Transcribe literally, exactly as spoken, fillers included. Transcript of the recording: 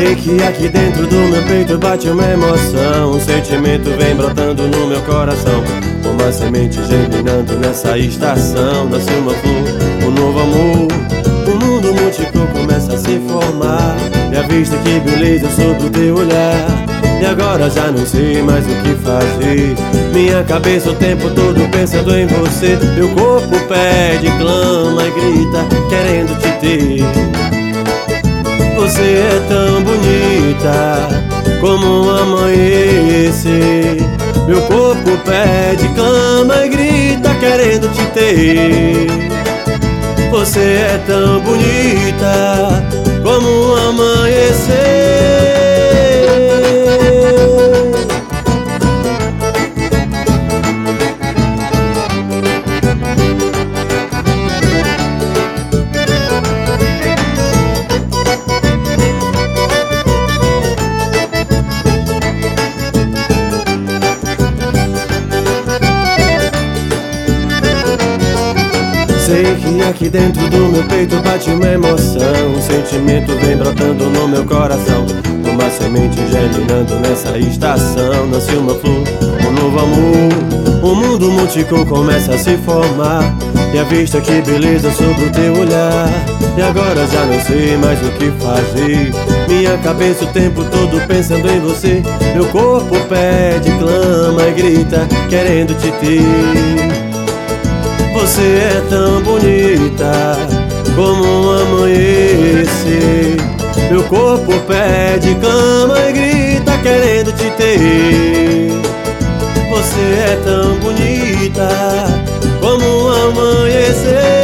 Sei que aqui dentro do meu peito bate uma emoção. Um sentimento vem brotando no meu coração, uma semente germinando nessa estação. Nasce uma flor, um novo amor, um mundo múltiplo começa a se formar. E a vista que beleza sobre o teu olhar. E agora já não sei mais o que fazer. Minha cabeça o tempo todo pensando em você. Meu corpo pede, clama e grita, querendo te ter. Você é tão bonita como um amanhecer. Meu corpo pede, clama e grita, querendo te ter. Você é tão bonita como um amanhecer. Sei que aqui dentro do meu peito bate uma emoção. Um sentimento vem brotando no meu coração, uma semente germinando nessa estação. Nasce uma flor, um novo amor, um mundo múltiplo começa a se formar. E a vista que beleza sobre o teu olhar. E agora já não sei mais o que fazer. Minha cabeça o tempo todo pensando em você. Meu corpo pede, clama e grita, querendo te ter. Você é tão bonita como um amanhecer. Meu corpo pede, clama e grita, querendo te ter. Você é tão bonita como um amanhecer.